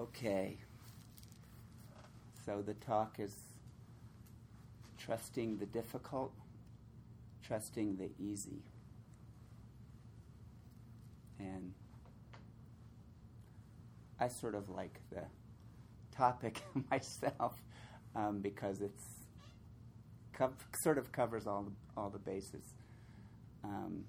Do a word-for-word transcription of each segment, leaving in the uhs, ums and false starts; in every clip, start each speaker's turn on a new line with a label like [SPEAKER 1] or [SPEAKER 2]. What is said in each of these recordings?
[SPEAKER 1] Okay. So the talk is trusting the difficult, trusting the easy. And I sort of like the topic myself um, because it's co- sort of covers all the, all the bases. Um,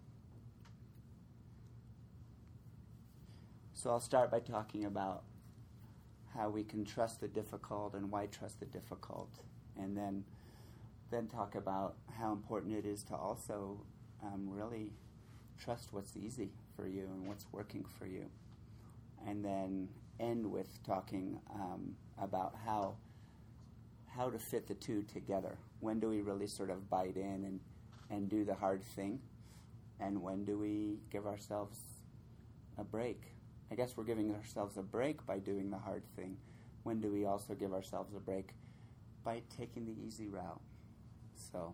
[SPEAKER 1] so I'll start by talking about how we can trust the difficult and why trust the difficult, and then then talk about how important it is to also um, really trust what's easy for you and what's working for you, and then end with talking um, about how how to fit the two together. When do we really sort of bite in and, and do the hard thing, and when do we give ourselves a break? I guess we're giving ourselves a break by doing the hard thing. When do we also give ourselves a break? By taking the easy route. So,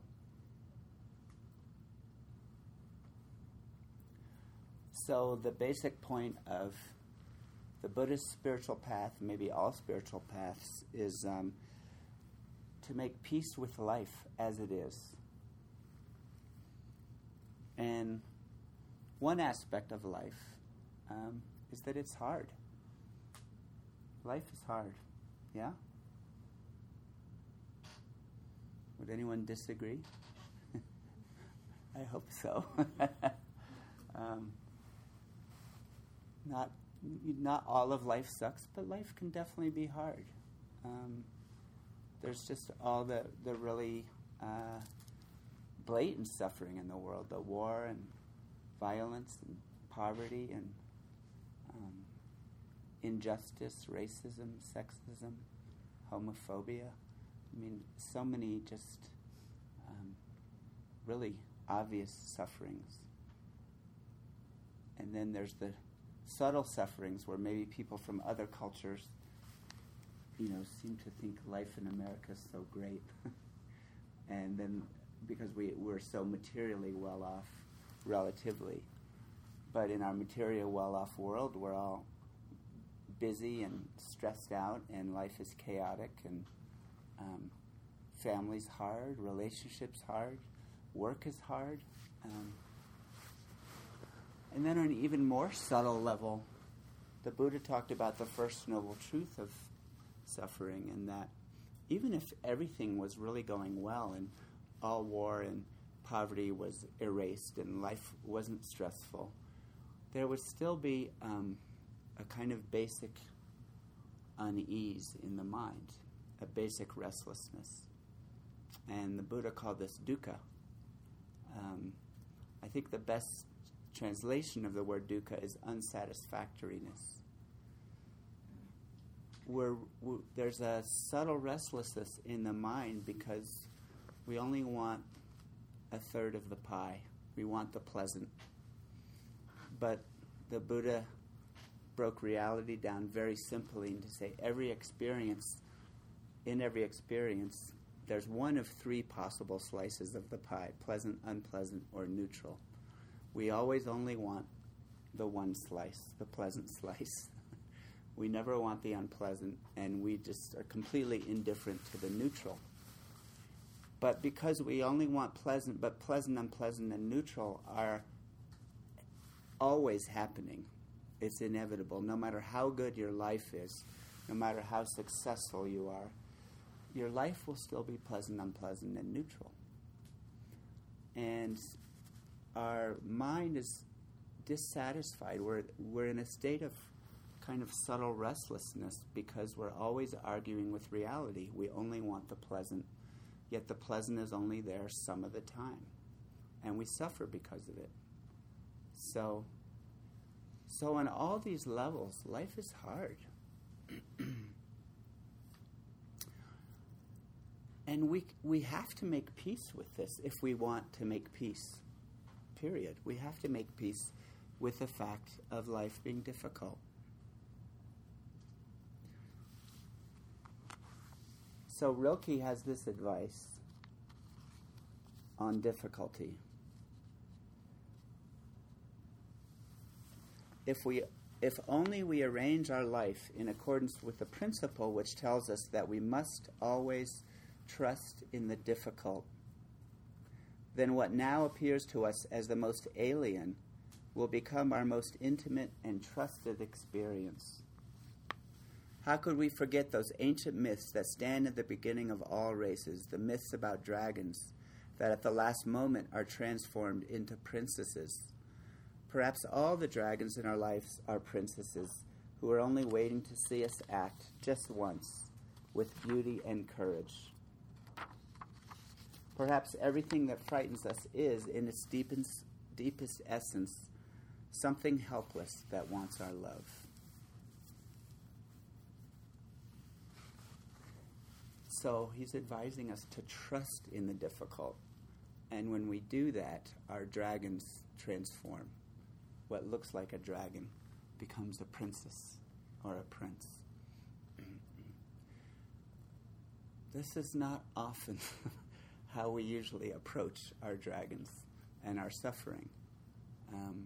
[SPEAKER 1] so the basic point of the Buddhist spiritual path, maybe all spiritual paths, is um, to make peace with life as it is. And one aspect of life um, is that it's hard. Life is hard, yeah? Would anyone disagree? I hope so. um, not not all of life sucks, but life can definitely be hard. Um, there's just all the, the really uh, blatant suffering in the world, the war and violence and poverty and um, injustice, racism, sexism, homophobia. I mean, so many just um, really obvious sufferings. And then there's the subtle sufferings where maybe people from other cultures, you know, seem to think life in America is so great. And then because we, we're so materially well off, relatively. But in our material well-off world, we're all busy and stressed out, and life is chaotic, and um, family's hard, relationships hard, work is hard. Um, and then on an even more subtle level, the Buddha talked about the first noble truth of suffering, and that even if everything was really going well and all war and poverty was erased and life wasn't stressful, there would still be um, a kind of basic unease in the mind, a basic restlessness. And the Buddha called this dukkha. Um, I think the best translation of the word dukkha is unsatisfactoriness. We're, we, there's a subtle restlessness in the mind because we only want a third of the pie. We want the pleasant. But the Buddha broke reality down very simply to say every experience, in every experience, there's one of three possible slices of the pie, pleasant, unpleasant, or neutral. We always only want the one slice, the pleasant slice. We never want the unpleasant, and we just are completely indifferent to the neutral. But because we only want pleasant, but pleasant, unpleasant, and neutral are always happening. It's inevitable. No matter how good your life is, no matter how successful you are, your life will still be pleasant, unpleasant, and neutral. And our mind is dissatisfied. We're, we're in a state of kind of subtle restlessness because we're always arguing with reality. We only want the pleasant, yet the pleasant is only there some of the time. And we suffer because of it. So, so on all these levels, life is hard. And we we have to make peace with this if we want to make peace, period. We have to make peace with the fact of life being difficult. So Rilke has this advice on difficulty. If we if only we arrange our life in accordance with the principle which tells us that we must always trust in the difficult, then what now appears to us as the most alien will become our most intimate and trusted experience. How could we forget those ancient myths that stand at the beginning of all races, the myths about dragons that at the last moment are transformed into princesses? Perhaps all the dragons in our lives are princesses who are only waiting to see us act just once with beauty and courage. Perhaps everything that frightens us is, in its deepest, deepest essence, something helpless that wants our love. So he's advising us to trust in the difficult. And when we do that, our dragons transform. What looks like a dragon becomes a princess or a prince. This is not often how we usually approach our dragons and our suffering. Um,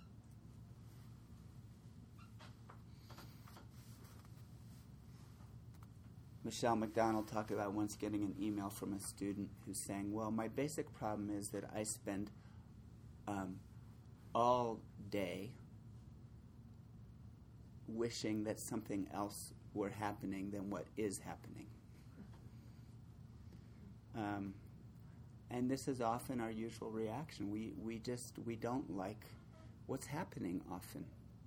[SPEAKER 1] Michelle McDonald talked about once getting an email from a student who's saying, well, my basic problem is that I spend um, all day wishing that something else were happening than what is happening. Um, and this is often our usual reaction. We we just, we don't like what's happening often.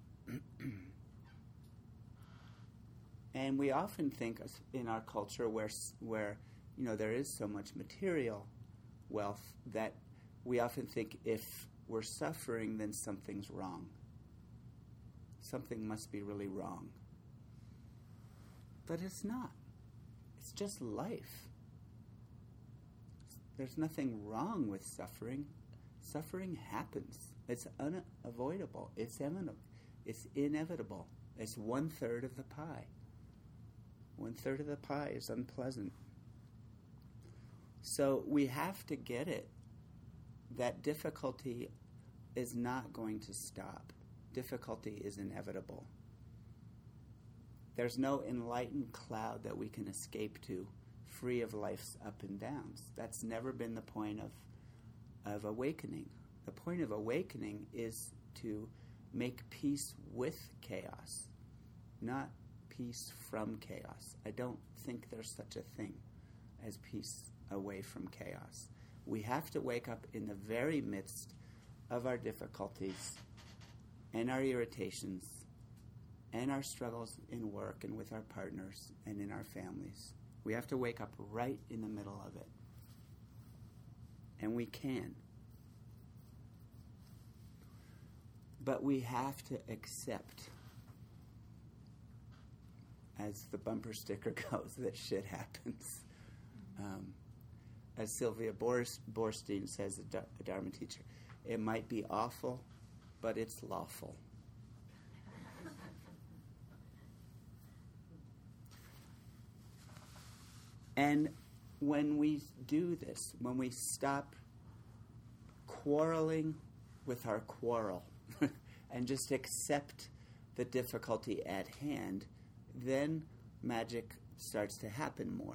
[SPEAKER 1] And we often think in our culture where, where, you know, there is so much material wealth that we often think if we're suffering, then something's wrong. Something must be really wrong. But it's not. It's just life. There's nothing wrong with suffering. Suffering happens. It's unavoidable. It's inevitable. It's inevitable. It's one third of the pie. One third of the pie is unpleasant. So we have to get it that difficulty is not going to stop. Difficulty is inevitable. There's no enlightened cloud that we can escape to, free of life's up and downs. That's never been the point of, of awakening. The point of awakening is to make peace with chaos, not peace from chaos. I don't think there's such a thing as peace away from chaos. We have to wake up in the very midst of our difficulties and our irritations and our struggles in work and with our partners and in our families. We have to wake up right in the middle of it. And we can. But we have to accept, as the bumper sticker goes, that shit happens. Um, as Sylvia Bors- Borstein says, a, a Dharma teacher, it might be awful, but it's lawful. And when we do this, when we stop quarreling with our quarrel and just accept the difficulty at hand, then magic starts to happen more.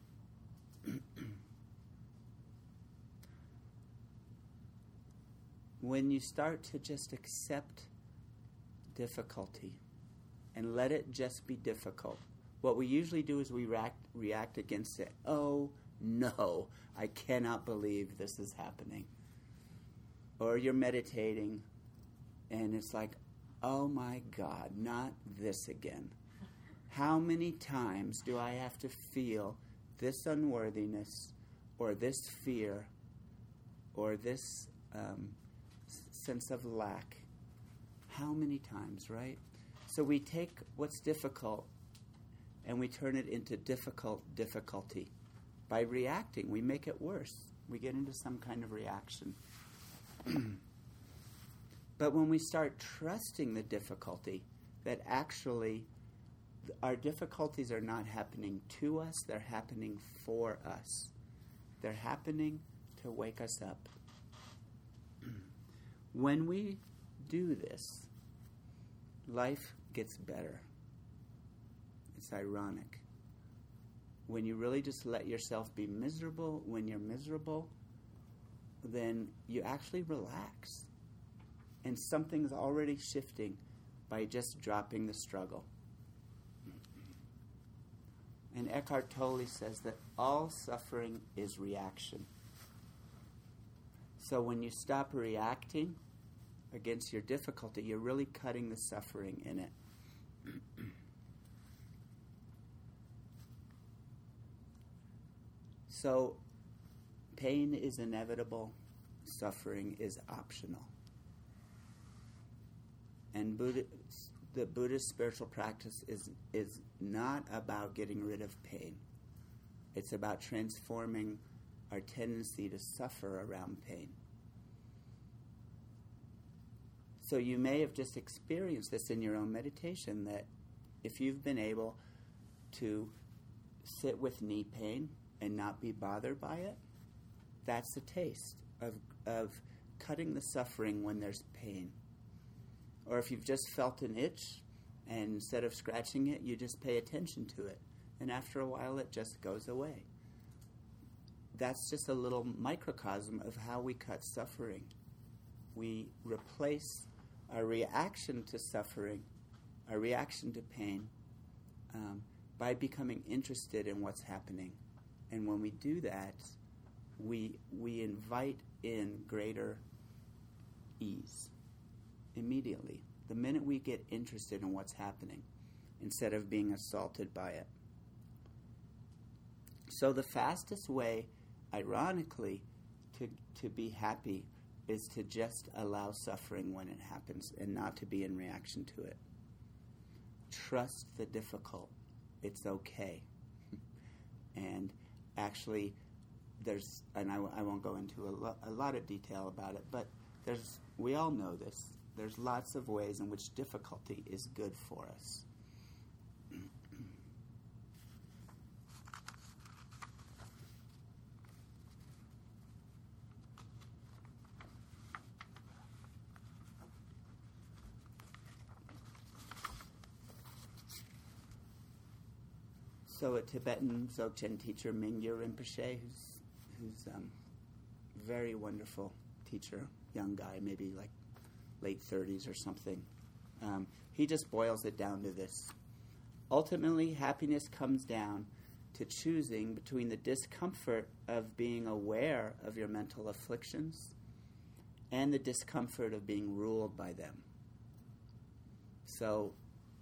[SPEAKER 1] When you start to just accept difficulty and let it just be difficult, what we usually do is we react, react against it. Oh, no, I cannot believe this is happening. Or you're meditating and it's like, oh my God, not this again. How many times do I have to feel this unworthiness or this fear or this um, sense of lack? How many times, right? So we take what's difficult and we turn it into difficult difficulty. By reacting, we make it worse. We get into some kind of reaction. But when we start trusting the difficulty, that actually our difficulties are not happening to us, they're happening for us. They're happening to wake us up. When we do this, life gets better. It's ironic. When you really just let yourself be miserable, when you're miserable, then you actually relax. And something's already shifting by just dropping the struggle. And Eckhart Tolle says that all suffering is reaction. So when you stop reacting against your difficulty, you're really cutting the suffering in it. So pain is inevitable, suffering is optional. And Buddha, the Buddhist spiritual practice is is not about getting rid of pain. It's about transforming our tendency to suffer around pain. So you may have just experienced this in your own meditation, that if you've been able to sit with knee pain and not be bothered by it, that's a taste of of cutting the suffering when there's pain. Or if you've just felt an itch, and instead of scratching it, you just pay attention to it. And after a while, it just goes away. That's just a little microcosm of how we cut suffering. We replace our reaction to suffering, our reaction to pain, um, by becoming interested in what's happening. And when we do that, we we invite in greater ease. Immediately, the minute we get interested in what's happening, instead of being assaulted by it. So the fastest way, ironically, to to be happy is to just allow suffering when it happens and not to be in reaction to it. Trust the difficult. It's okay. And actually, there's, and I, I won't go into a, lo- a lot of detail about it, but there's, we all know this. There's lots of ways in which difficulty is good for us. So a Tibetan Dzogchen teacher, Mingyur Rinpoche, who's who's um, very wonderful teacher, young guy, maybe like late thirties or something. Um, he just boils it down to this. Ultimately, happiness comes down to choosing between the discomfort of being aware of your mental afflictions and the discomfort of being ruled by them. So,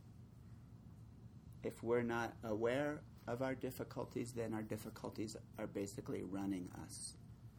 [SPEAKER 1] if we're not aware of our difficulties, then our difficulties are basically running us.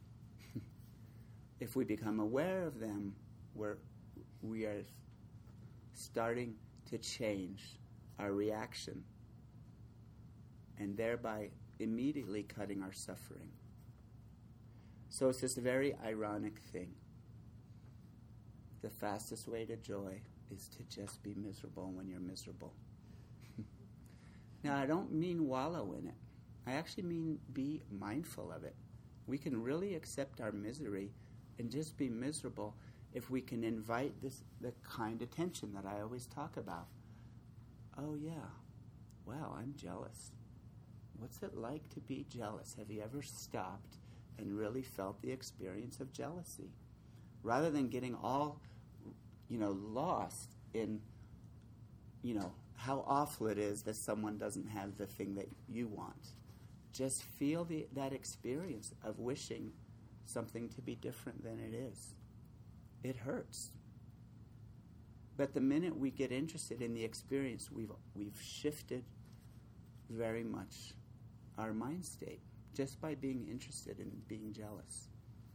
[SPEAKER 1] If we become aware of them, we're we are starting to change our reaction and thereby immediately cutting our suffering. So it's this very ironic thing. The fastest way to joy is to just be miserable when you're miserable. Now, I don't mean wallow in it. I actually mean be mindful of it. We can really accept our misery and just be miserable if we can invite this the kind attention that I always talk about. Oh, yeah. Wow, I'm jealous. What's it like to be jealous? Have you ever stopped and really felt the experience of jealousy? Rather than getting all, you know, lost in, you know, how awful it is that someone doesn't have the thing that you want. Just feel the, that experience of wishing something to be different than it is. It hurts. But the minute we get interested in the experience, we've we've shifted very much our mind state just by being interested in being jealous.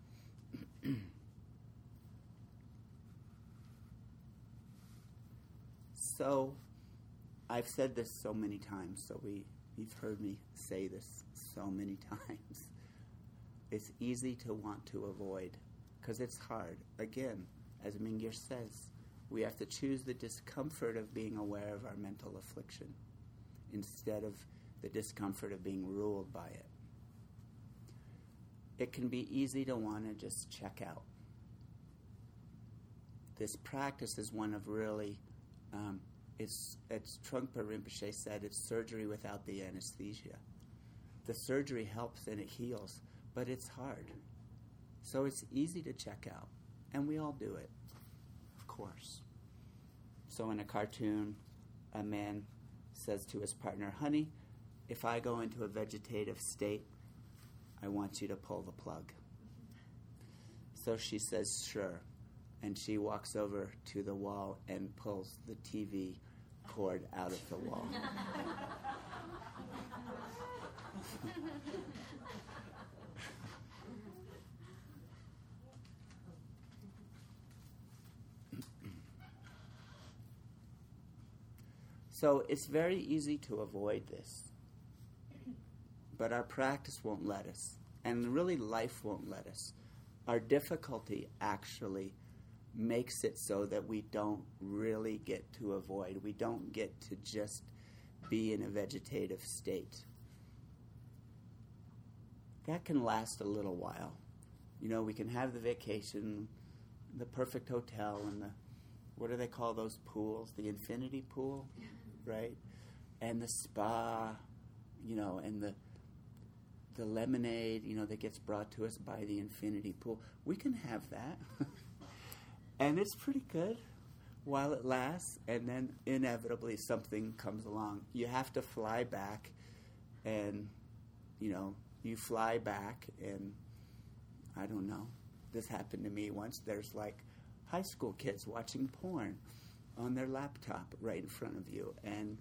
[SPEAKER 1] So, I've said this so many times, so we, you've heard me say this so many times. It's easy to want to avoid, because it's hard. Again, as Mingyur says, we have to choose the discomfort of being aware of our mental affliction instead of the discomfort of being ruled by it. It can be easy to want to just check out. This practice is one of really Um, it's, it's Trungpa Rinpoche said, it's surgery without the anesthesia. The surgery helps and it heals, but it's hard. So it's easy to check out, and we all do it, of course. So in a cartoon, a man says to his partner, honey, if I go into a vegetative state, I want you to pull the plug. So she says, sure. And she walks over to the wall and pulls the T V cord out of the wall. So it's very easy to avoid this. But our practice won't let us. And really life won't let us. Our difficulty actually makes it so that we don't really get to avoid. We don't get to just be in a vegetative state. That can last a little while. You know, we can have the vacation, the perfect hotel, and the, what do they call those pools? The infinity pool, right? And the spa, you know, and the the lemonade, you know, that gets brought to us by the infinity pool. We can have that. And it's pretty good while it lasts, and then inevitably something comes along. You have to fly back, and, you know, you fly back, and I don't know. This happened to me once. There's like high school kids watching porn on their laptop right in front of you, and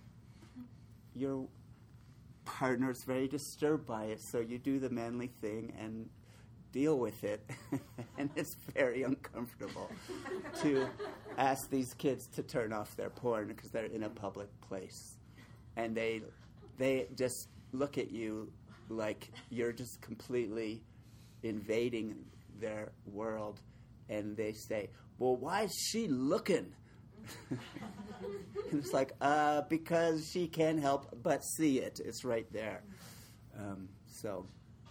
[SPEAKER 1] your partner's very disturbed by it, so you do the manly thing and deal with it. And it's very uncomfortable to ask these kids to turn off their porn because they're in a public place. And they they just look at you like you're just completely invading their world, and they say, well, why is she looking? And it's like, uh, because she can't help but see it. It's right there. Um, so,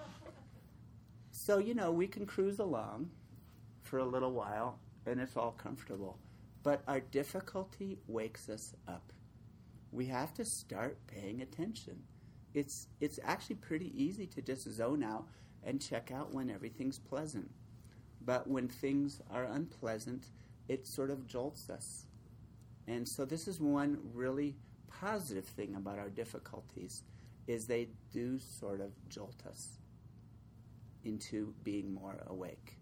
[SPEAKER 1] so, you know, we can cruise along for a little while, and it's all comfortable. But our difficulty wakes us up. We have to start paying attention. It's it's actually pretty easy to just zone out and check out when everything's pleasant. But when things are unpleasant, it sort of jolts us. And so this is one really positive thing about our difficulties, is they do sort of jolt us into being more awake.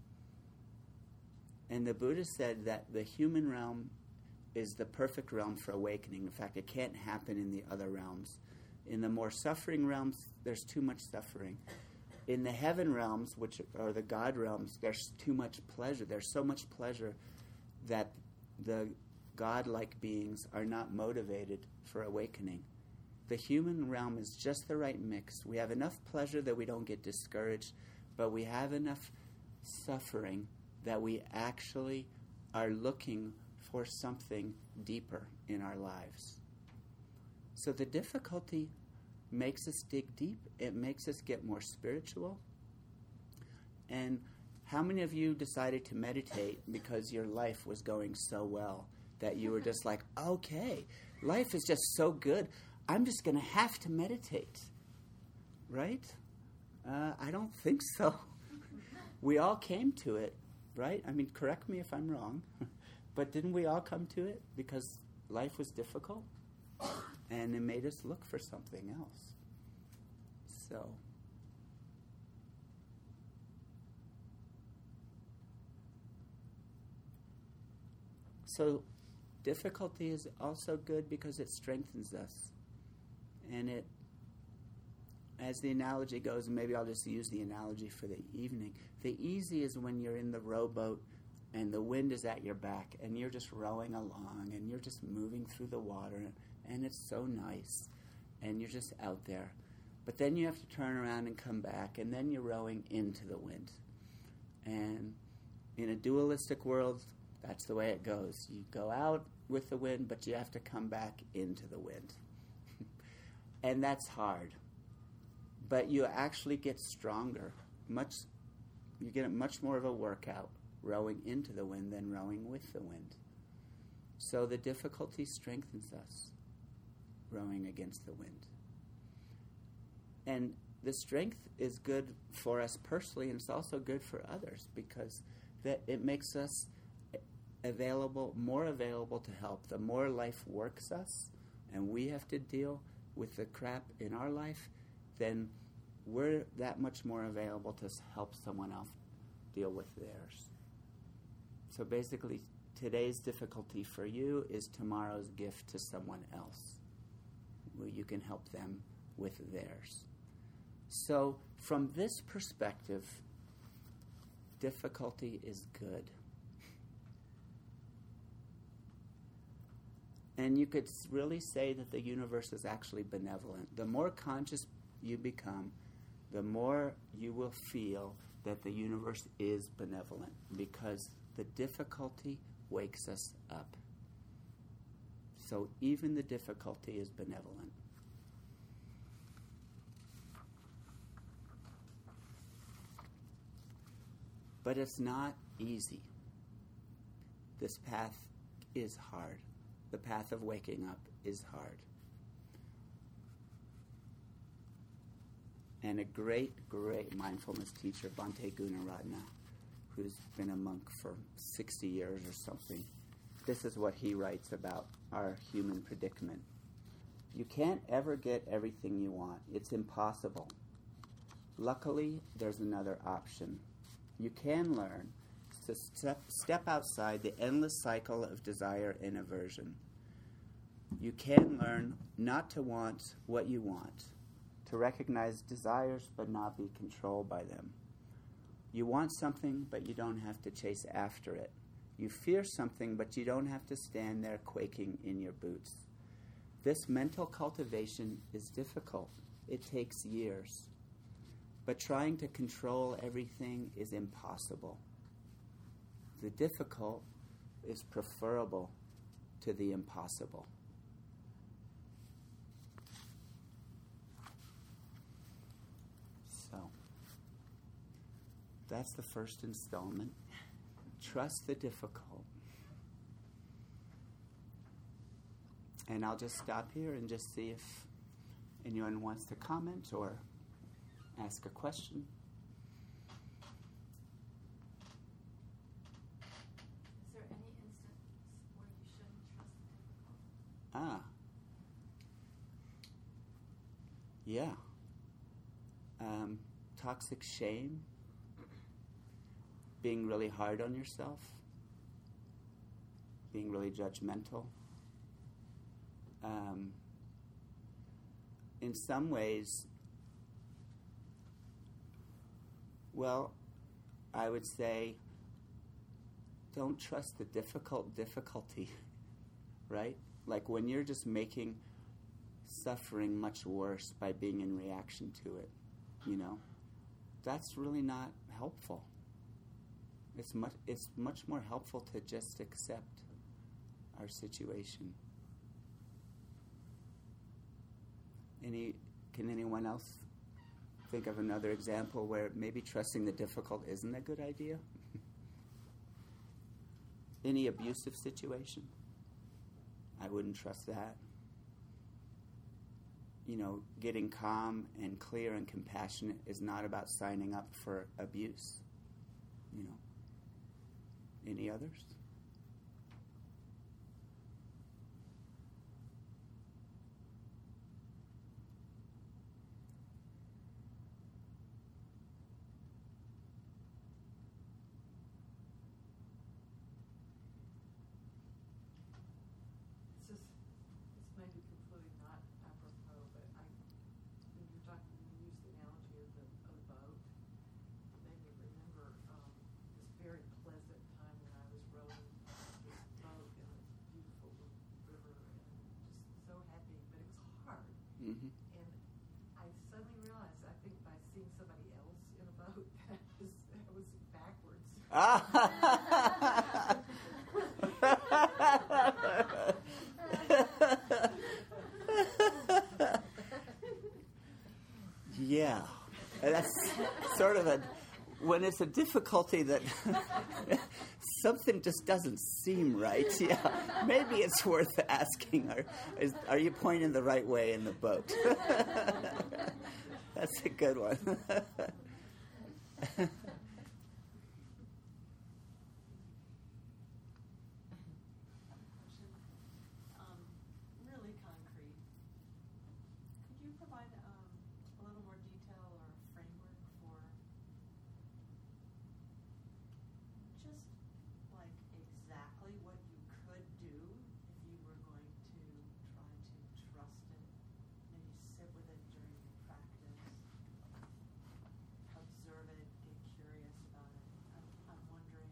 [SPEAKER 1] And the Buddha said that the human realm is the perfect realm for awakening. In fact, it can't happen in the other realms. In the more suffering realms, there's too much suffering. In the heaven realms, which are the God realms, there's too much pleasure. There's so much pleasure that the God-like beings are not motivated for awakening. The human realm is just the right mix. We have enough pleasure that we don't get discouraged, but we have enough suffering that we actually are looking for something deeper in our lives. So the difficulty makes us dig deep. It makes us get more spiritual. And how many of you decided to meditate because your life was going so well that you were just like, okay, life is just so good, I'm just going to have to meditate, right? Uh, I don't think so. We all came to it, right? I mean, correct me if I'm wrong, but didn't we all come to it because life was difficult? And it made us look for something else. So, so difficulty is also good because it strengthens us. And it, as the analogy goes, and maybe I'll just use the analogy for the evening, the easy is when you're in the rowboat and the wind is at your back and you're just rowing along and you're just moving through the water and it's so nice and you're just out there. But then you have to turn around and come back, and then you're rowing into the wind. And in a dualistic world, that's the way it goes. You go out with the wind, but you have to come back into the wind. And that's hard. But you actually get stronger. Much, you get much more of a workout rowing into the wind than rowing with the wind. So the difficulty strengthens us, rowing against the wind. And the strength is good for us personally, and it's also good for others, because that it makes us available, more available to help. The more life works us, and we have to deal with the crap in our life, then we're that much more available to help someone else deal with theirs. So basically, today's difficulty for you is tomorrow's gift to someone else, where you can help them with theirs. So from this perspective, difficulty is good. And you could really say that the universe is actually benevolent. The more conscious you become, the more you will feel that the universe is benevolent, because the difficulty wakes us up. So even the difficulty is benevolent. But it's not easy. This path is hard. The path of waking up is hard. And a great, great mindfulness teacher, Bhante Gunaratna, who's been a monk for sixty years or something, this is what he writes about our human predicament. You can't ever get everything you want. It's impossible. Luckily, there's another option. You can learn to step, step outside the endless cycle of desire and aversion. You can learn not to want what you want, to recognize desires but not be controlled by them. You want something, but you don't have to chase after it. You fear something, but you don't have to stand there quaking in your boots. This mental cultivation is difficult. It takes years. But trying to control everything is impossible. The difficult is preferable to the impossible. So, that's the first installment. Trust the difficult. And I'll just stop here and just see if anyone wants to comment or ask a question.
[SPEAKER 2] Is there any instance where you shouldn't trust the difficult?
[SPEAKER 1] Ah. Yeah. Um, toxic shame. Being really hard on yourself. Being really judgmental. Um, in some ways, well, I would say don't trust the difficult difficulty, right? Like when you're just making suffering much worse by being in reaction to it, you know, that's really not helpful. It's much, it's much more helpful to just accept our situation. Any, can anyone else think of another example where maybe trusting the difficult isn't a good idea? Any abusive situation? I wouldn't trust that. You know, getting calm and clear and compassionate is not about signing up for abuse. You know. Any others? Mm-hmm.
[SPEAKER 2] And I suddenly realized, I think by seeing somebody else in a boat, that was, that was backwards.
[SPEAKER 1] Yeah, that's sort of a, when it's a difficulty that something just doesn't seem right. Yeah, maybe it's worth asking. Are, is, are you pointing the right way in the boat? That's a good one.
[SPEAKER 2] um, really concrete. Could you provide um, a little more detail or framework for just like exactly what you could do if you were going to try to trust it, maybe sit with it during your practice, observe it, get curious about it. I'm, I'm wondering,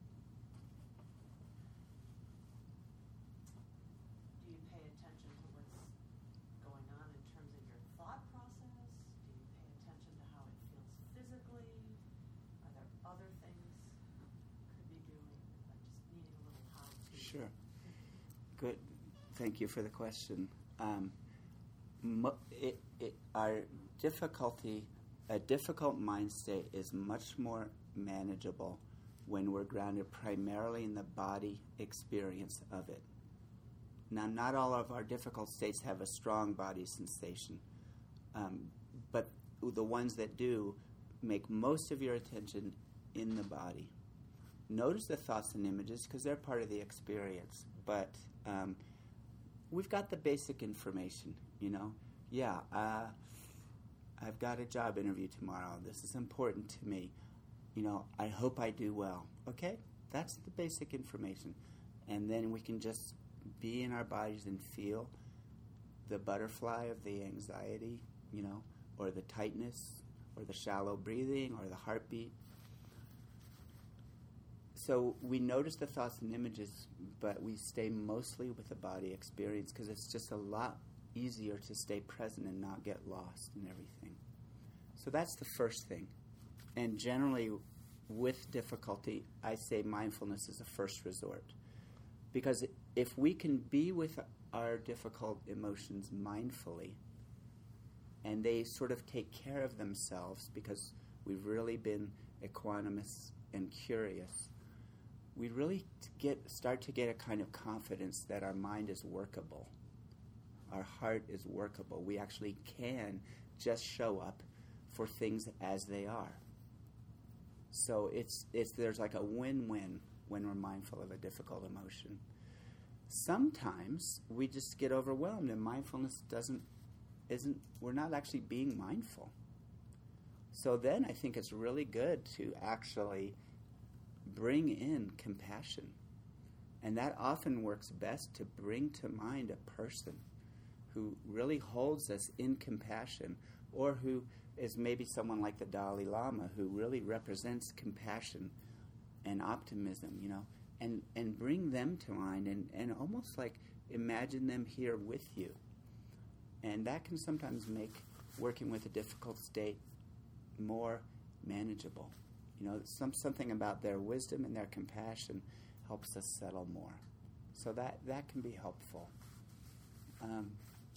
[SPEAKER 2] do you pay attention to what's going on in terms of your thought process? Do you pay attention to how it feels physically? Are there other things you could be doing? I'm just needing a little how to.
[SPEAKER 1] Sure. Good. Thank you for the question. Um, mo- it, it, our difficulty, a difficult mind state is much more manageable when we're grounded primarily in the body experience of it. Now, not all of our difficult states have a strong body sensation, um, but the ones that do make most of your attention in the body. Notice the thoughts and images because they're part of the experience, but um, we've got the basic information, you know. Yeah, uh, I've got a job interview tomorrow. This is important to me. You know, I hope I do well. Okay? That's the basic information. And then we can just be in our bodies and feel the butterfly of the anxiety, you know, or the tightness, or the shallow breathing, or the heartbeat. So we notice the thoughts and images, but we stay mostly with the body experience because it's just a lot easier to stay present and not get lost in everything. So that's the first thing. And generally, with difficulty, I say mindfulness is a first resort. Because if we can be with our difficult emotions mindfully, and they sort of take care of themselves because we've really been equanimous and curious, we really get start to get a kind of confidence that our mind is workable. Our heart is workable. We actually can just show up for things as they are. So it's it's there's like a win-win when we're mindful of a difficult emotion. Sometimes we just get overwhelmed and mindfulness doesn't isn't we're not actually being mindful. So then I think it's really good to actually bring in compassion. And that often works best to bring to mind a person who really holds us in compassion, or who is maybe someone like the Dalai Lama who really represents compassion and optimism, you know, and, and bring them to mind and, and almost like imagine them here with you. And that can sometimes make working with a difficult state more manageable. You know, some something about their wisdom and their compassion helps us settle more. So that, that can be helpful. Um,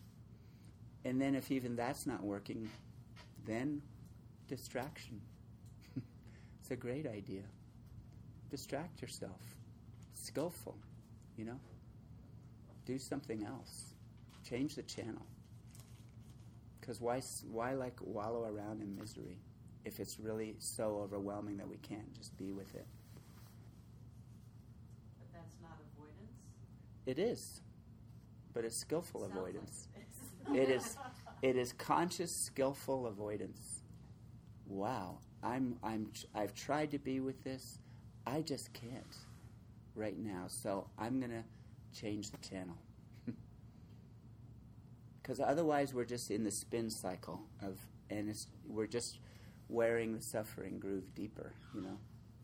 [SPEAKER 1] and then if even that's not working, then distraction. It's a great idea. Distract yourself. Skillful, you know. Do something else. Change the channel. Because why, why like wallow around in misery if it's really so overwhelming that we can't just be with it?
[SPEAKER 2] But that's not avoidance?
[SPEAKER 1] It is. But it's skillful
[SPEAKER 2] Sounds
[SPEAKER 1] avoidance.
[SPEAKER 2] Like
[SPEAKER 1] it is it is conscious, skillful avoidance. Wow. I'm I'm I've tried to be with this. I just can't right now. So I'm going to change the channel. Because otherwise we're just in the spin cycle of, and it's, we're just wearing the suffering groove deeper, you know.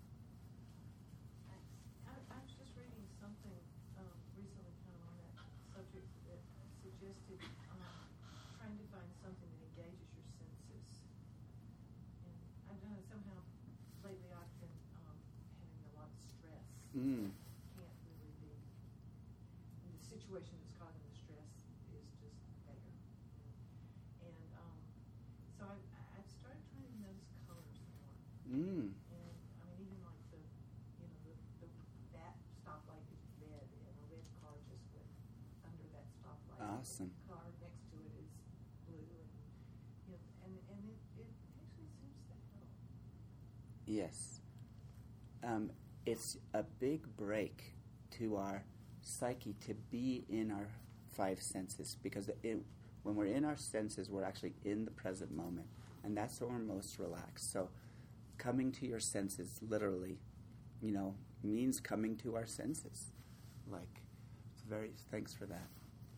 [SPEAKER 2] I, I was just reading something um, recently kind of on that subject that suggested um, trying to find something that engages your senses. And I don't know, somehow lately I've been um, having a lot of stress.
[SPEAKER 1] Mm.
[SPEAKER 2] Can't really be, and the situation that's causing the stress is just there. And um, so I, I've started trying to notice colors more.
[SPEAKER 1] Mm.
[SPEAKER 2] And I mean, even like the, you know, the, the
[SPEAKER 1] Awesome.
[SPEAKER 2] car next to it is blue, and you know, and and it, it actually seems to help.
[SPEAKER 1] Yes. Um, it's a big break to our psyche to be in our five senses, because it, when we're in our senses, we're actually in the present moment, and that's when we're most relaxed. So coming to your senses, literally, you know, means coming to our senses. Like, it's very, thanks for that.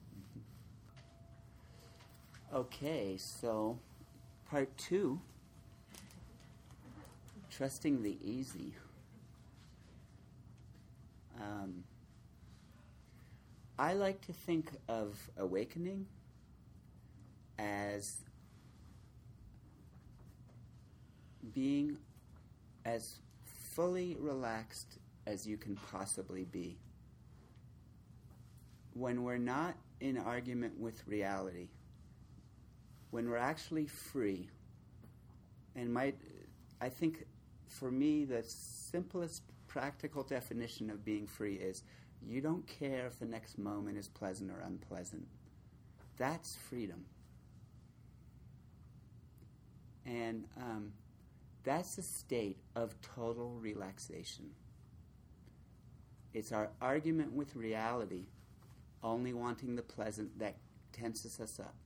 [SPEAKER 1] Mm-hmm. Okay, so part two, trusting the easy. Um, I like to think of awakening as being as fully relaxed as you can possibly be. When we're not in argument with reality, when we're actually free, and my, I think for me the simplest practical definition of being free is you don't care if the next moment is pleasant or unpleasant. That's freedom. And um, that's a state of total relaxation. It's our argument with reality, only wanting the pleasant, that tenses us up.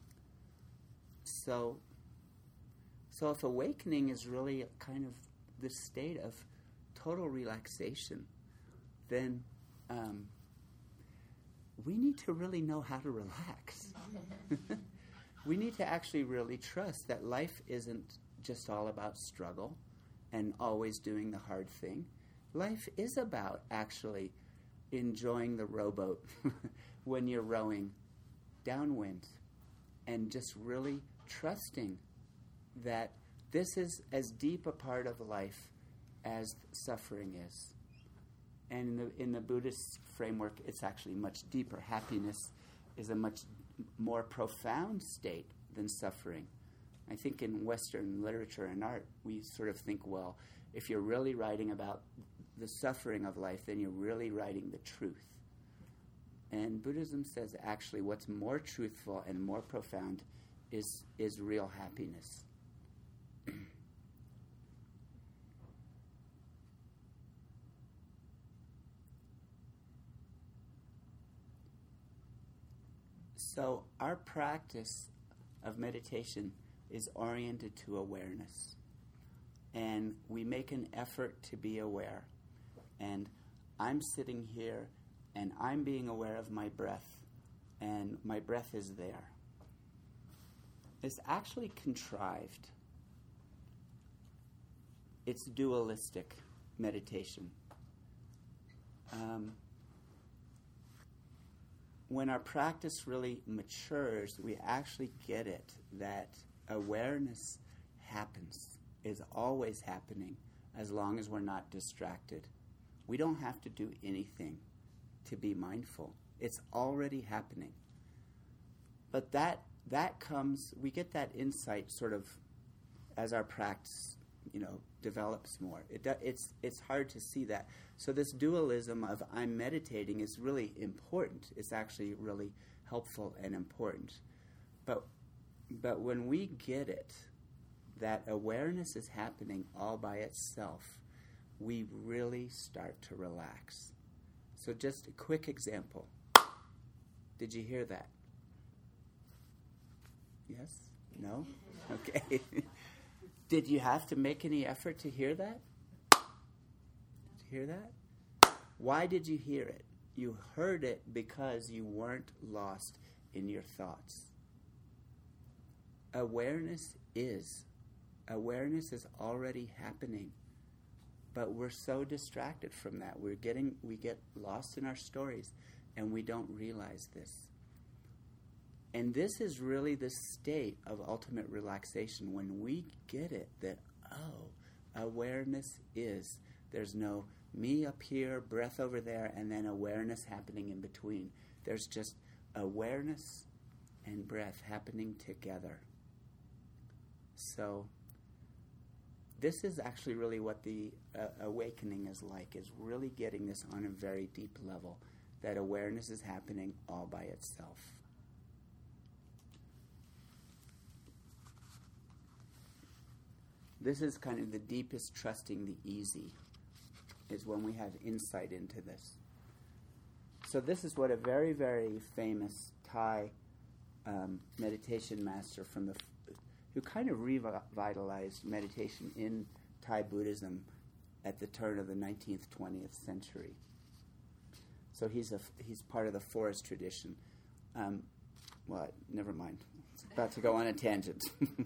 [SPEAKER 1] So, so if awakening is really a kind of the state of total relaxation, then um, we need to really know how to relax. We need to actually really trust that life isn't just all about struggle and always doing the hard thing. Life is about actually enjoying the rowboat when you're rowing downwind, and just really trusting that this is as deep a part of life as suffering is. And in the, in the Buddhist framework, it's actually much deeper. Happiness is a much more profound state than suffering. I think in Western literature and art, we sort of think, well, if you're really writing about the suffering of life, then you're really writing the truth. And Buddhism says actually what's more truthful and more profound is, is real happiness. So our practice of meditation is oriented to awareness. And we make an effort to be aware. And I'm sitting here and I'm being aware of my breath, and my breath is there. It's actually contrived. It's dualistic meditation. Um, when our practice really matures, we actually get it that awareness happens, is always happening, as long as we're not distracted. We don't have to do anything to be mindful. It's already happening. But that that comes, we get that insight sort of as our practice, you know, develops more. It, it's it's hard to see that. So this dualism of I'm meditating is really important. It's actually really helpful and important. But but when we get it, that awareness is happening all by itself, we really start to relax. So just a quick example. Did you hear that? Yes? No? Okay. Did you have to make any effort to hear that? Did you hear that? Why did you hear it? You heard it because you weren't lost in your thoughts. Awareness is. Awareness is already happening. But we're so distracted from that. We're getting, we get lost in our stories, and we don't realize this. And this is really the state of ultimate relaxation, when we get it that, oh, awareness is. There's no me up here, breath over there, and then awareness happening in between. There's just awareness and breath happening together. So this is actually really what the uh, awakening is like, is really getting this on a very deep level, that awareness is happening all by itself. This is kind of the deepest trusting the easy, is when we have insight into this. So this is what a very, very famous Thai um, meditation master from the f- who kind of revitalized meditation in Thai Buddhism at the turn of the nineteenth, twentieth century. So he's a f- he's part of the forest tradition. Um, well, never mind. It's about to go on a tangent.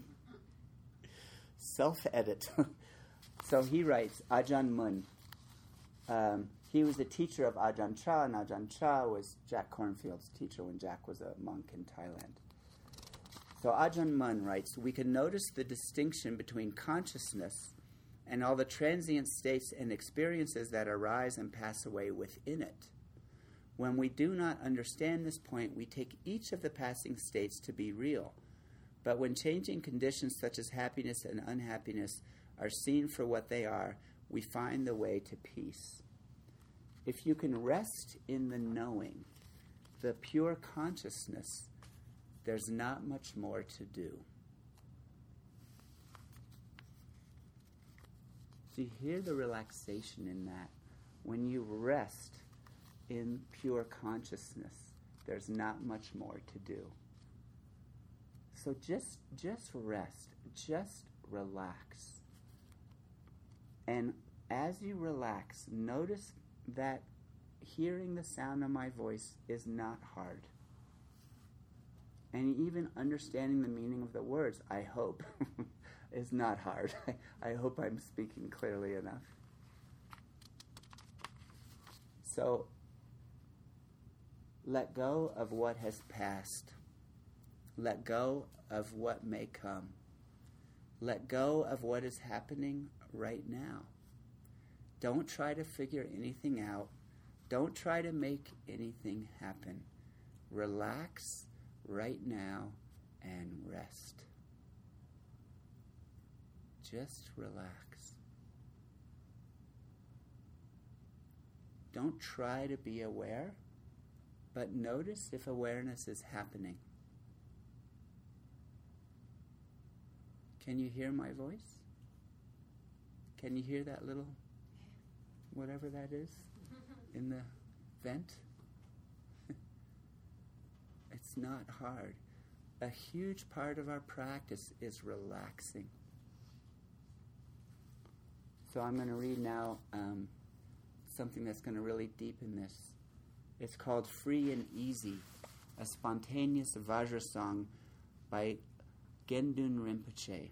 [SPEAKER 1] Self-edit. So he writes, Ajahn Mun. Um, he was the teacher of Ajahn Chah, and Ajahn Chah was Jack Kornfield's teacher when Jack was a monk in Thailand. So Ajahn Mun writes, we can notice the distinction between consciousness and all the transient states and experiences that arise and pass away within it. When we do not understand this point, we take each of the passing states to be real. But when changing conditions such as happiness and unhappiness are seen for what they are, we find the way to peace. If you can rest in the knowing, the pure consciousness, there's not much more to do. So you hear the relaxation in that. When you rest in pure consciousness, there's not much more to do. So just just rest, just relax. And as you relax, notice that hearing the sound of my voice is not hard. And even understanding the meaning of the words, I hope, is not hard. I, I hope I'm speaking clearly enough. So, let go of what has passed. Let go of what may come. Let go of what is happening right now. Don't try to figure anything out. Don't try to make anything happen. Relax right now and rest. Just relax. Don't try to be aware, but notice if awareness is happening. Can you hear my voice? Can you hear that little, whatever that is, in the vent? It's not hard. A huge part of our practice is relaxing. So I'm going to read now um, something that's going to really deepen this. It's called Free and Easy, a spontaneous Vajra song by Gendun Rinpoche.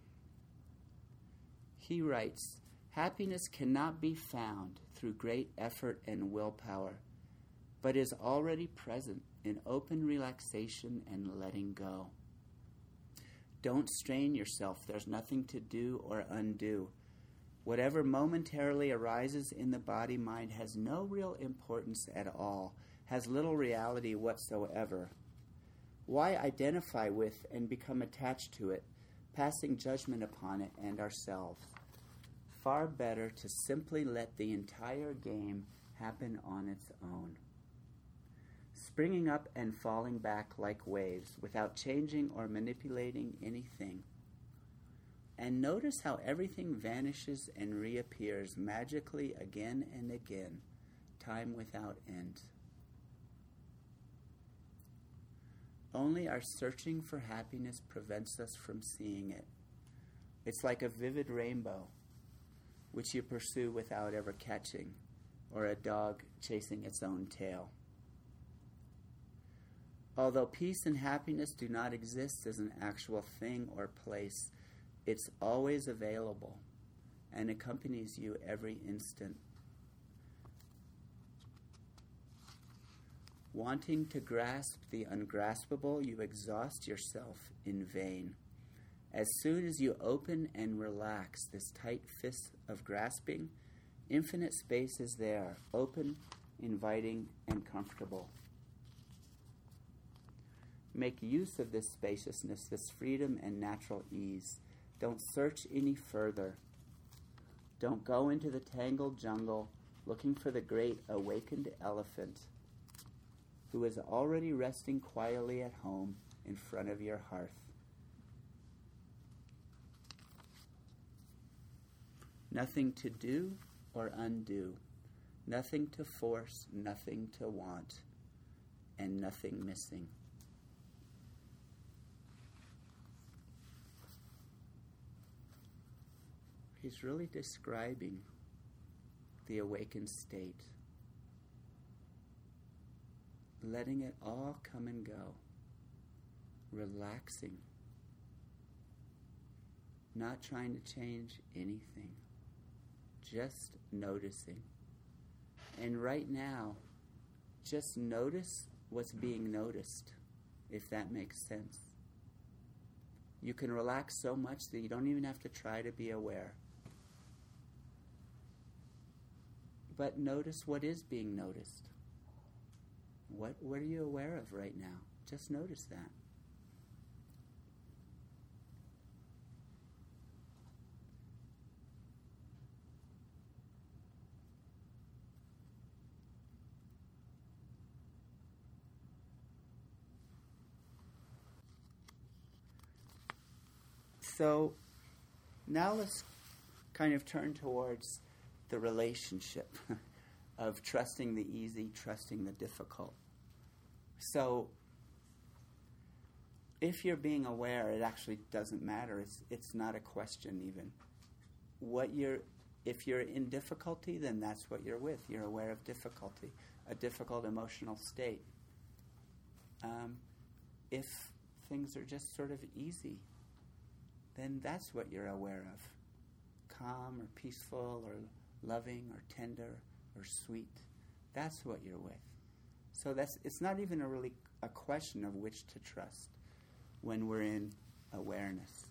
[SPEAKER 1] He writes, happiness cannot be found through great effort and willpower, but is already present in open relaxation and letting go. Don't strain yourself. There's nothing to do or undo. Whatever momentarily arises in the body-mind has no real importance at all, has little reality whatsoever. Why identify with and become attached to it, passing judgment upon it and ourselves? Far better to simply let the entire game happen on its own, springing up and falling back like waves without changing or manipulating anything. And notice how everything vanishes and reappears magically again and again, time without end. Only our searching for happiness prevents us from seeing it. It's like a vivid rainbow, which you pursue without ever catching, or a dog chasing its own tail. Although peace and happiness do not exist as an actual thing or place, it's always available and accompanies you every instant. Wanting to grasp the ungraspable, you exhaust yourself in vain. As soon as you open and relax this tight fist of grasping, infinite space is there, open, inviting, and comfortable. Make use of this spaciousness, this freedom and natural ease. Don't search any further. Don't go into the tangled jungle looking for the great awakened elephant who is already resting quietly at home in front of your hearth. Nothing to do or undo. Nothing to force, nothing to want, and nothing missing. He's really describing the awakened state. Letting it all come and go. Relaxing. Not trying to change anything. Just noticing. And right now, just notice what's being noticed, if that makes sense. You can relax so much that you don't even have to try to be aware. But notice what is being noticed. What, what are you aware of right now? Just notice that. So now let's kind of turn towards the relationship of trusting the easy, trusting the difficult. So if you're being aware, it actually doesn't matter. It's it's not a question even. What you're, if you're in difficulty, then that's what you're with. You're aware of difficulty, a difficult emotional state. Um, if things are just sort of easy, then that's what you're aware of. Calm or peaceful or loving or tender or sweet. That's what you're with. So that's it's not even a really a question of which to trust when we're in awareness.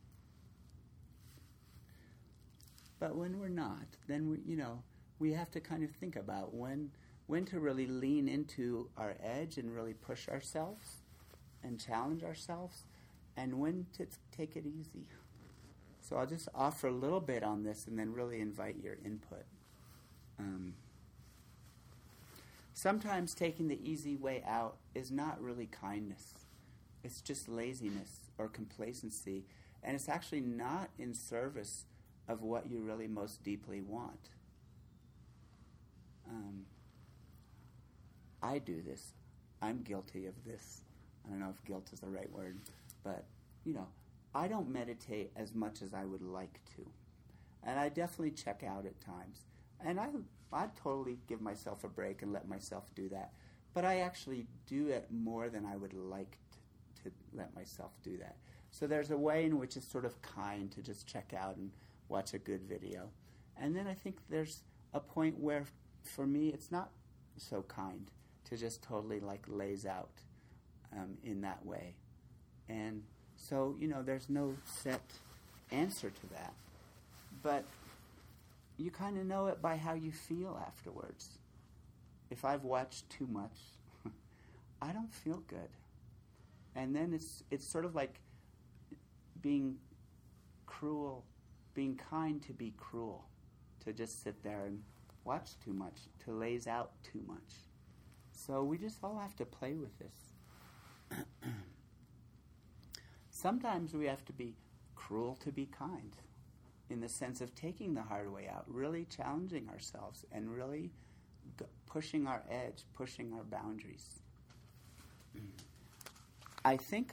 [SPEAKER 1] But when we're not, then we you know, we have to kind of think about when when to really lean into our edge and really push ourselves and challenge ourselves, and when to t- take it easy. So I'll just offer a little bit on this and then really invite your input. Um, sometimes taking the easy way out is not really kindness. It's just laziness or complacency. And it's actually not in service of what you really most deeply want. Um, I do this. I'm guilty of this. I don't know if guilt is the right word, but, you know, I don't meditate as much as I would like to. And I definitely check out at times. And I I totally give myself a break and let myself do that. But I actually do it more than I would like to, to let myself do that. So there's a way in which it's sort of kind to just check out and watch a good video. And then I think there's a point where, for me, it's not so kind to just totally like laze out um, in that way. And so, you know, there's no set answer to that. But you kind of know it by how you feel afterwards. If I've watched too much, I don't feel good. And then it's it's sort of like being cruel, being kind to be cruel, to just sit there and watch too much, to laze out too much. So we just all have to play with this. Sometimes we have to be cruel to be kind, in the sense of taking the hard way out, really challenging ourselves and really g- pushing our edge, pushing our boundaries. I think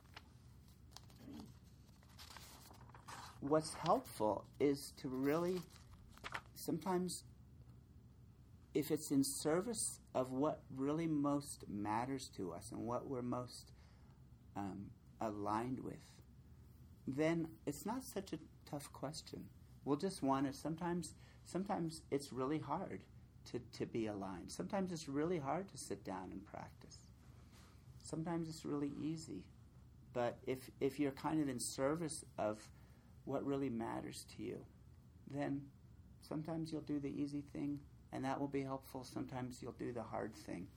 [SPEAKER 1] what's helpful is to really, sometimes, if it's in service of what really most matters to us and what we're most um, aligned with, then it's not such a tough question. We'll just want to, sometimes sometimes it's really hard to, to be aligned. Sometimes it's really hard to sit down and practice. Sometimes it's really easy. But if if you're kind of in service of what really matters to you, then sometimes you'll do the easy thing, and that will be helpful. Sometimes you'll do the hard thing.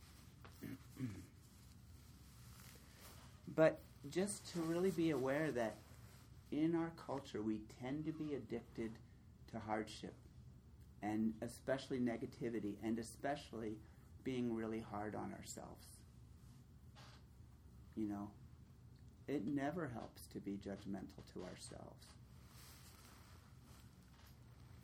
[SPEAKER 1] But just to really be aware that in our culture, we tend to be addicted to hardship, and especially negativity, and especially being really hard on ourselves. You know, it never helps to be judgmental to ourselves.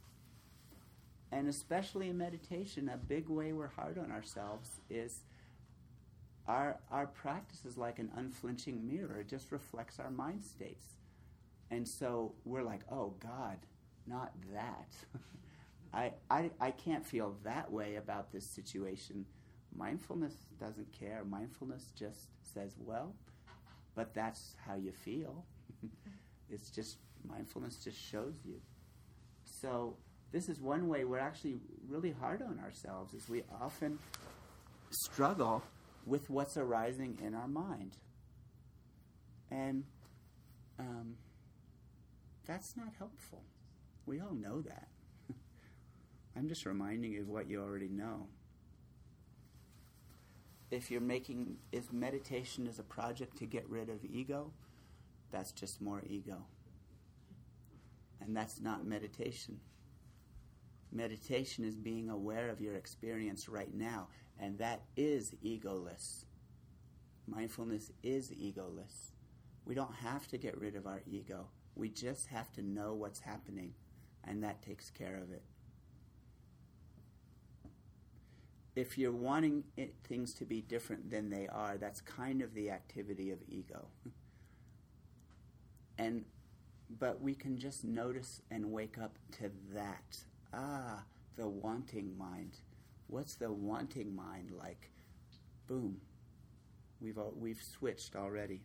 [SPEAKER 1] and especially in meditation, a big way we're hard on ourselves is our our practice is like an unflinching mirror. It just reflects our mind states. And so we're like, oh, God, not that. I, I, I can't feel that way about this situation. Mindfulness doesn't care. Mindfulness just says, well, but that's how you feel. It's just, mindfulness just shows you. So this is one way we're actually really hard on ourselves, is we often struggle with what's arising in our mind. And um, that's not helpful. We all know that. I'm just reminding you of what you already know. If you're making, if meditation is a project to get rid of ego, that's just more ego. And that's not meditation. Meditation is being aware of your experience right now, and that is egoless. Mindfulness is egoless. We don't have to get rid of our ego. We just have to know what's happening, and that takes care of it. If you're wanting it, things to be different than they are, that's kind of the activity of ego. And but we can just notice and wake up to that. Ah, the wanting mind. What's the wanting mind like? Boom. We've al- we've switched already.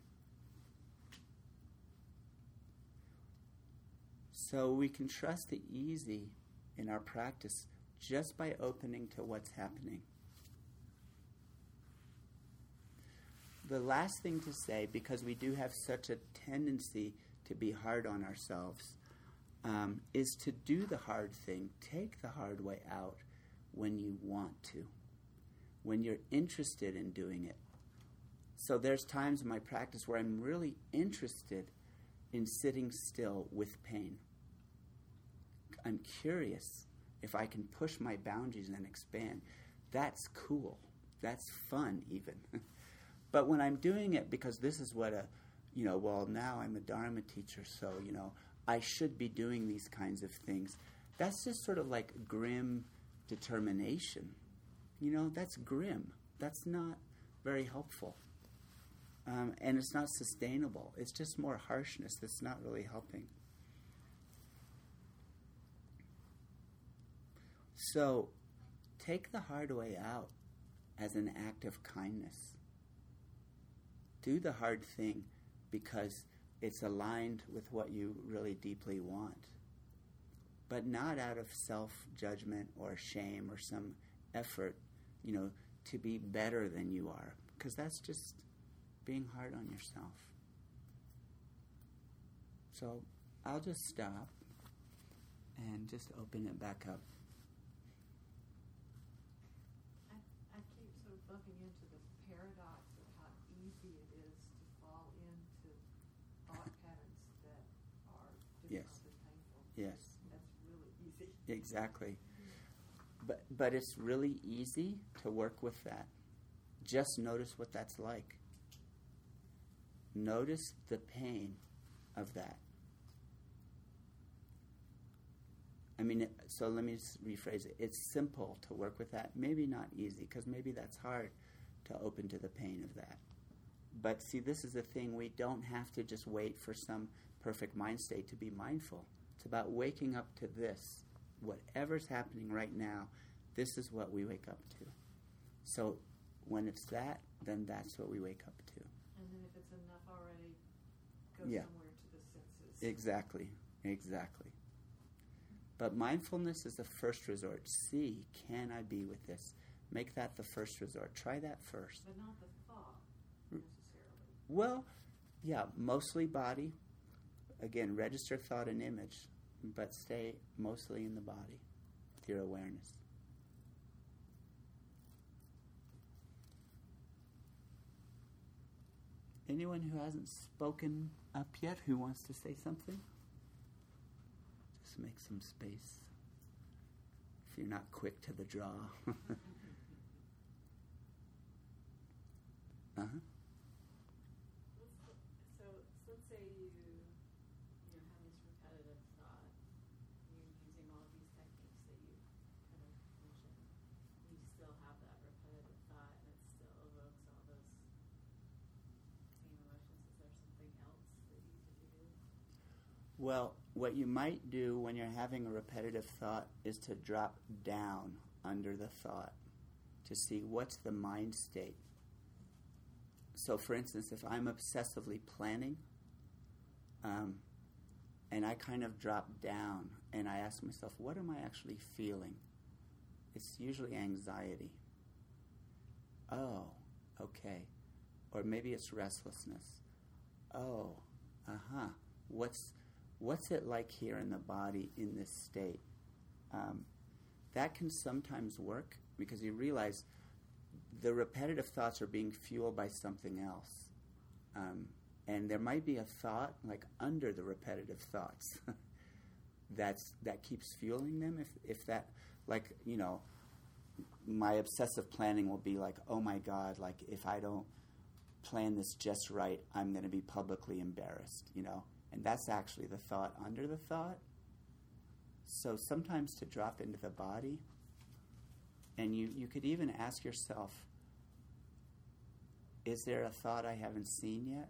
[SPEAKER 1] So we can trust the easy in our practice just by opening to what's happening. The last thing to say, because we do have such a tendency to be hard on ourselves, um, is to do the hard thing. Take the hard way out when you want to, when you're interested in doing it. So there's times in my practice where I'm really interested in sitting still with pain. I'm curious if I can push my boundaries and expand. That's cool. That's fun even. But when I'm doing it because this is what a, you know, well, now I'm a Dharma teacher, so, you know, I should be doing these kinds of things. That's just sort of like grim determination. You know, that's grim. That's not very helpful. Um, and it's not sustainable. It's just more harshness that's not really helping. So take the hard way out as an act of kindness. Do the hard thing because it's aligned with what you really deeply want, but not out of self-judgment or shame or some effort, you know, to be better than you are, because that's just being hard on yourself. So I'll just stop and just open it back up.
[SPEAKER 2] I, I keep sort of bumping into the paradox of how easy it is to fall into thought patterns that are
[SPEAKER 1] Yes.
[SPEAKER 2] difficult and painful.
[SPEAKER 1] Yes.
[SPEAKER 2] That's really easy.
[SPEAKER 1] Exactly. But but it's really easy to work with that. Just notice what that's like. Notice the pain of that. I mean, so let me just rephrase it. It's simple to work with that. Maybe not easy, because maybe that's hard to open to the pain of that. But see, this is the thing. We don't have to just wait for some perfect mind state to be mindful. It's about waking up to this. Whatever's happening right now, this is what we wake up to. So when it's that, then that's what we wake up to.
[SPEAKER 2] And then if it's enough already, go
[SPEAKER 1] Yeah.
[SPEAKER 2] somewhere to the senses.
[SPEAKER 1] Exactly, exactly. But mindfulness is the first resort. See, can I be with this? Make that the first resort. Try that first.
[SPEAKER 2] But not the thought, necessarily.
[SPEAKER 1] Well, yeah, mostly body. Again, register thought and image, but stay mostly in the body with your awareness. Anyone who hasn't spoken up yet who wants to say something? Just make some space. If you're not quick to the draw. uh-huh.
[SPEAKER 3] So, so let's say you, you know, have this repetitive thought. You're using all these techniques that you
[SPEAKER 1] Well, what you might do when you're having a repetitive thought is to drop down under the thought to see what's the mind state. So, for instance, if I'm obsessively planning, um, and I kind of drop down and I ask myself, what am I actually feeling? It's usually anxiety. Oh, okay. Or maybe it's restlessness. Oh, uh-huh. What's what's it like here in the body in this state? Um, that can sometimes work because you realize the repetitive thoughts are being fueled by something else. Um, and there might be a thought like under the repetitive thoughts that's that keeps fueling them. If if that, like, you know, my obsessive planning will be like, oh my God, like if I don't plan this just right, I'm going to be publicly embarrassed, you know. And that's actually the thought under the thought. So sometimes to drop into the body, and you, you could even ask yourself, is there a thought I haven't seen yet?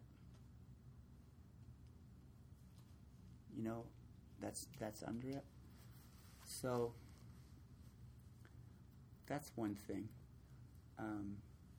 [SPEAKER 1] You know, that's that's under it. So that's one thing. Um,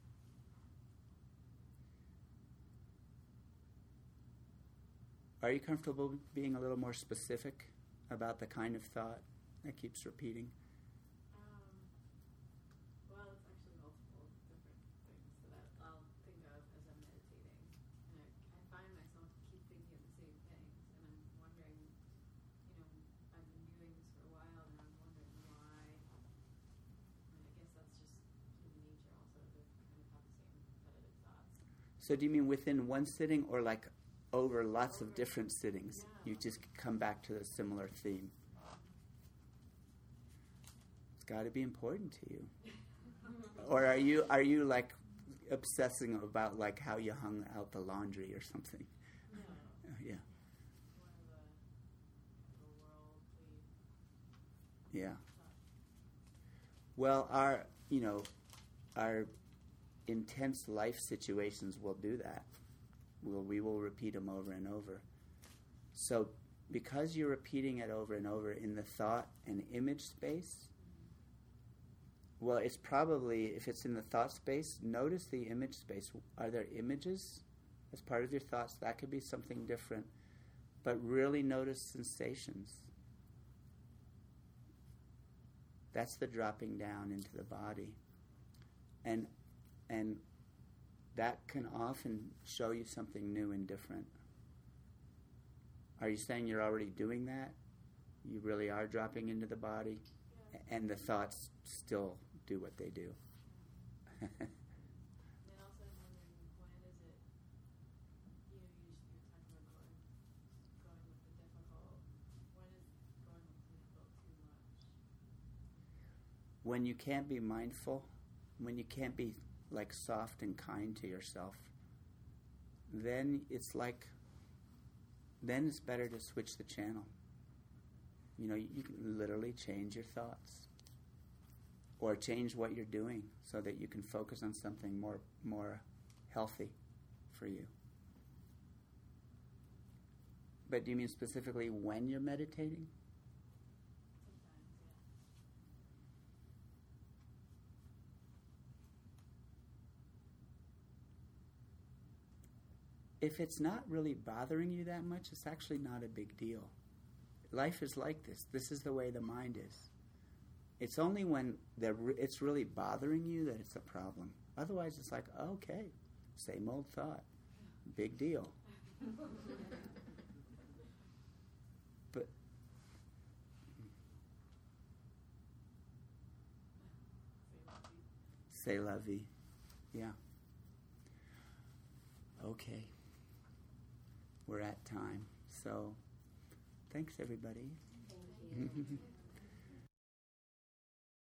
[SPEAKER 1] are you comfortable being a little more specific about the kind of thought that keeps repeating?
[SPEAKER 3] Um, well, it's actually multiple different things that I'll think of as I'm meditating. And I, I find myself keep thinking of the same things. And I'm wondering, you know, I've been doing this for a while and I'm wondering why. And I guess that's just human nature also to kind of have the same repetitive thoughts.
[SPEAKER 1] So do you mean within one sitting or like over lots
[SPEAKER 3] Over.
[SPEAKER 1] of different sittings?
[SPEAKER 3] Yeah.
[SPEAKER 1] You just come back to a similar theme. It's got to be important to you. Or are you are you like obsessing about like how you hung out the laundry or something?
[SPEAKER 3] No.
[SPEAKER 1] Uh, yeah.
[SPEAKER 3] One of the, the worldly
[SPEAKER 1] Yeah.
[SPEAKER 3] thoughts.
[SPEAKER 1] Well, our you know, our intense life situations will do that. We'll, we will repeat them over and over. So because you're repeating it over and over in the thought and image space, well, it's probably, if it's in the thought space, notice the image space. Are there images as part of your thoughts? That could be something different. But really notice sensations. That's the dropping down into the body. And and that can often show you something new and different. Are you saying you're already doing that? You really are dropping into the body?
[SPEAKER 3] Yeah.
[SPEAKER 1] And the thoughts still do what they do.
[SPEAKER 3] And also I'm wondering, when is it, you know, you usually you're talking about going, going with the difficult, when is going with the difficult too much?
[SPEAKER 1] When you can't be mindful, when you can't be like soft and kind to yourself, then it's like, then it's better to switch the channel. You know, you, you can literally change your thoughts or change what you're doing so that you can focus on something more more healthy for you. But do you mean specifically when you're meditating?
[SPEAKER 3] Sometimes, yeah.
[SPEAKER 1] If it's not really bothering you that much, it's actually not a big deal. Life is like this. This is the way the mind is. It's only when re- it's really bothering you that it's a problem. Otherwise, it's like, okay, same old thought. Big deal. But c'est la vie. Yeah. Okay. We're at time. So, thanks everybody.
[SPEAKER 4] Thank you.